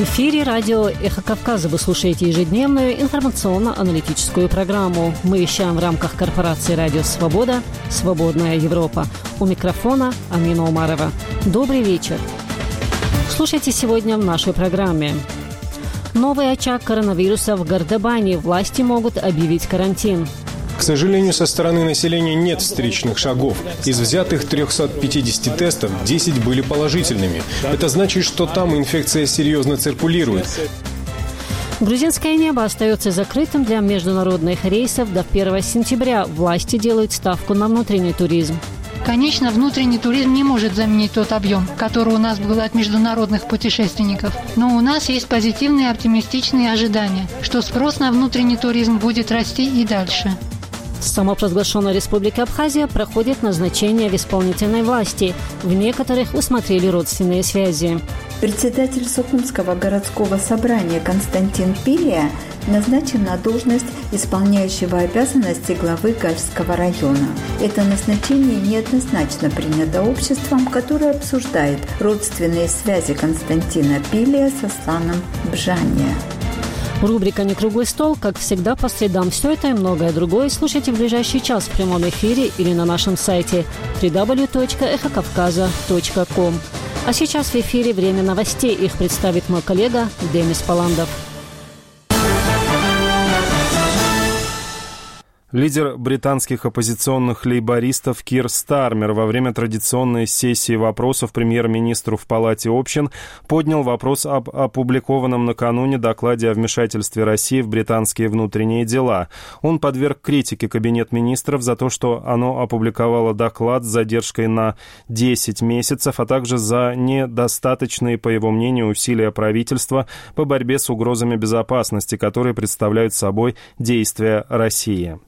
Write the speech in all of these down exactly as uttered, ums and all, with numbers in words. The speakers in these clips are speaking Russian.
эфире радио «Эхо Кавказа». Вы слушаете ежедневную информационно-аналитическую программу. Мы вещаем в рамках корпорации «Радио Свобода», «Свободная Европа». У микрофона Амина Умарова. Добрый вечер. Слушайте сегодня в нашей программе. Новый очаг коронавируса в Гордобане. Власти могут объявить карантин. К сожалению, со стороны населения нет встречных шагов. Из взятых трехсот пятидесяти тестов десять были положительными. Это значит, что там инфекция серьезно циркулирует. Грузинское небо остается закрытым для международных рейсов до первого сентября. Власти делают ставку на внутренний туризм. Конечно, внутренний туризм не может заменить тот объем, который у нас был от международных путешественников. Но у нас есть позитивные оптимистичные ожидания, что спрос на внутренний туризм будет расти и дальше. В самопровозглашенной Республике Абхазия проходит назначение в исполнительной власти. В некоторых усмотрели родственные связи. Председатель Сухумского городского собрания Константин Пилия назначен на должность исполняющего обязанности главы Гальского района. Это назначение неоднозначно принято обществом, которое обсуждает родственные связи Константина Пилия со Сланом Бжания. Рубрика «Не круглый стол», как всегда, по средам. Все это и многое другое слушайте в ближайший час в прямом эфире или на нашем сайте дабл ю дабл ю дабл ю точка эхо кавказа точка ком. А сейчас в эфире время новостей. Их представит мой коллега Демис Паландов. Лидер британских оппозиционных лейбористов Кир Стармер во время традиционной сессии вопросов премьер-министру в Палате общин поднял вопрос об опубликованном накануне докладе о вмешательстве России в британские внутренние дела. Он подверг критике Кабинет министров за то, что оно опубликовало доклад с задержкой на десять месяцев, а также за недостаточные, по его мнению, усилия правительства по борьбе с угрозами безопасности, которые представляют собой действия России.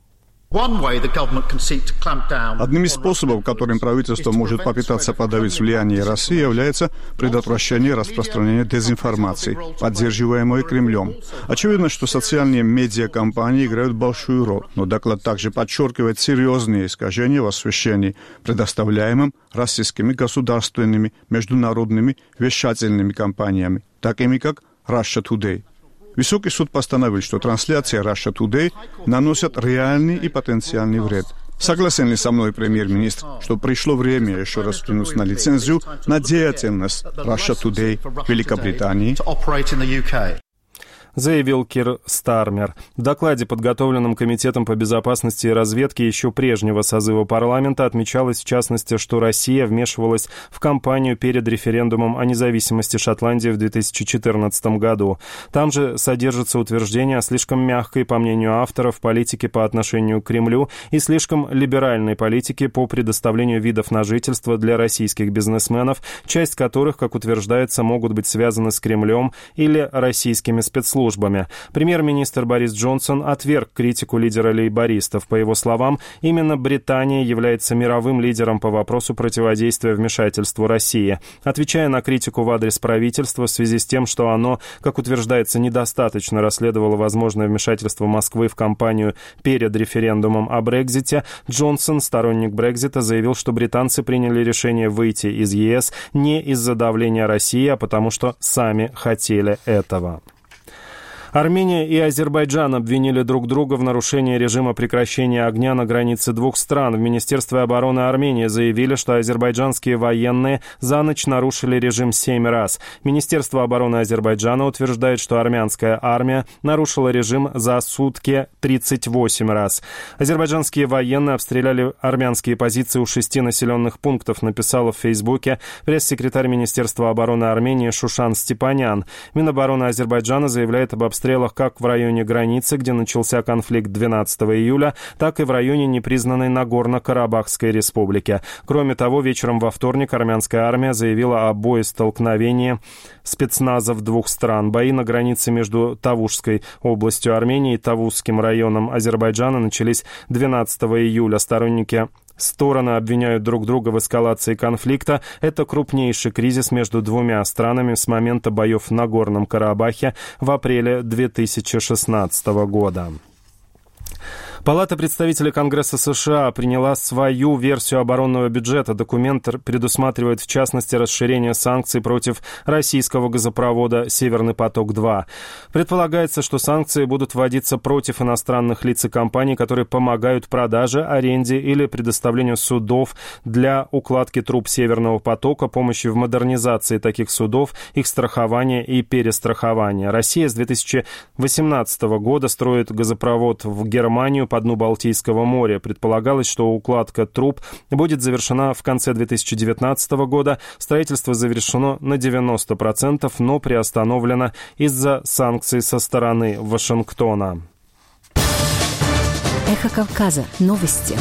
Одним из способов, которым правительство может попытаться подавить влияние России, является предотвращение распространения дезинформации, поддерживаемой Кремлем. Очевидно, что социальные медиакомпании играют большую роль, но доклад также подчеркивает серьезные искажения в освещении, предоставляемым российскими государственными международными вещательными компаниями, такими как Russia Today. Высокий суд постановил, что трансляция Russia Today наносят реальный и потенциальный вред. Согласен ли со мной премьер-министр, что пришло время еще раз взглянуть на лицензию на деятельность Russia Today в Великобритании? Заявил Кир Стармер. В докладе, подготовленном Комитетом по безопасности и разведке еще прежнего созыва парламента, отмечалось в частности, что Россия вмешивалась в кампанию перед референдумом о независимости Шотландии в две тысячи четырнадцатом году. Там же содержится утверждение о слишком мягкой, по мнению авторов, политике по отношению к Кремлю и слишком либеральной политике по предоставлению видов на жительство для российских бизнесменов, часть которых, как утверждается, могут быть связаны с Кремлем или российскими спецслужбами. Премьер-министр Борис Джонсон отверг критику лидера лейбористов. По его словам, именно Британия является мировым лидером по вопросу противодействия вмешательству России. Отвечая на критику в адрес правительства в связи с тем, что оно, как утверждается, недостаточно расследовало возможное вмешательство Москвы в кампанию перед референдумом о Брексите, Джонсон, сторонник Брексита, заявил, что британцы приняли решение выйти из ЕС не из-за давления России, а потому что сами хотели этого. Армения и Азербайджан обвинили друг друга в нарушении режима прекращения огня на границе двух стран. В Министерстве обороны Армении заявили, что азербайджанские военные за ночь нарушили режим семь раз. Министерство обороны Азербайджана утверждает, что армянская армия нарушила режим за сутки тридцать восемь раз. Азербайджанские военные обстреляли армянские позиции у шести населенных пунктов, написала в Фейсбуке пресс-секретарь Министерства обороны Армении Шушан Степанян. Минобороны Азербайджана заявляет об обстрелах как в районе границы, где начался конфликт двенадцатого июля, так и в районе непризнанной Нагорно-Карабахской республики. Кроме того, вечером во вторник армянская армия заявила о боестолкновении спецназов двух стран. Бои на границе между Тавушской областью Армении и Тавузским районом Азербайджана начались двенадцатого июля. Сторонники Стороны обвиняют друг друга в эскалации конфликта. Это крупнейший кризис между двумя странами с момента боев в Нагорном Карабахе в апреле две тысячи шестнадцатого года. Палата представителей Конгресса США приняла свою версию оборонного бюджета. Документ предусматривает, в частности, расширение санкций против российского газопровода «Северный поток-два». Предполагается, что санкции будут вводиться против иностранных лиц и компаний, которые помогают продаже, аренде или предоставлению судов для укладки труб «Северного потока», помощи в модернизации таких судов, их страхования и перестрахования. Россия с две тысячи восемнадцатого года строит газопровод в Германию по дну Балтийского моря. Предполагалось, что укладка труб будет завершена в конце две тысячи девятнадцатого года. Строительство завершено на девяносто процентов, но приостановлено из-за санкций со стороны Вашингтона. Эхо Кавказа. Новости.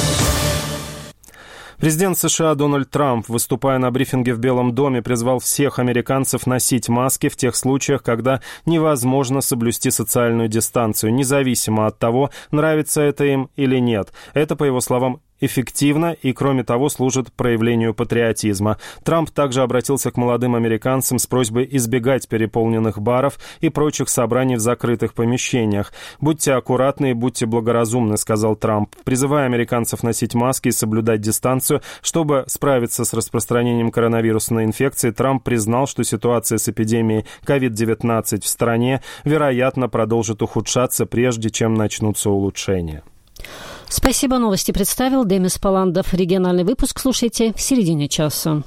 Президент США Дональд Трамп, выступая на брифинге в Белом доме, призвал всех американцев носить маски в тех случаях, когда невозможно соблюсти социальную дистанцию, независимо от того, нравится это им или нет. Это, по его словам, эффективно и, кроме того, служит проявлению патриотизма. Трамп также обратился к молодым американцам с просьбой избегать переполненных баров и прочих собраний в закрытых помещениях. «Будьте аккуратны и будьте благоразумны», — сказал Трамп, призывая американцев носить маски и соблюдать дистанцию. Чтобы справиться с распространением коронавирусной инфекции, Трамп признал, что ситуация с эпидемией ковид девятнадцать в стране, вероятно, продолжит ухудшаться, прежде чем начнутся улучшения. Спасибо. Новости представил Демис Паландов. Региональный выпуск слушайте в середине часа.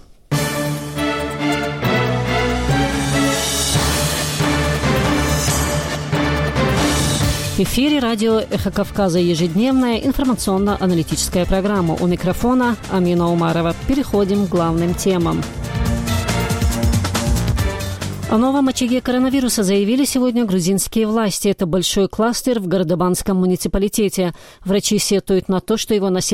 В эфире радио «Эхо Кавказа» ежедневная информационно-аналитическая программа. У микрофона Амина Умарова. Переходим к главным темам. О новом очаге коронавируса заявили сегодня грузинские власти. Это большой кластер в Гордобанском муниципалитете. Врачи сетуют на то, что его население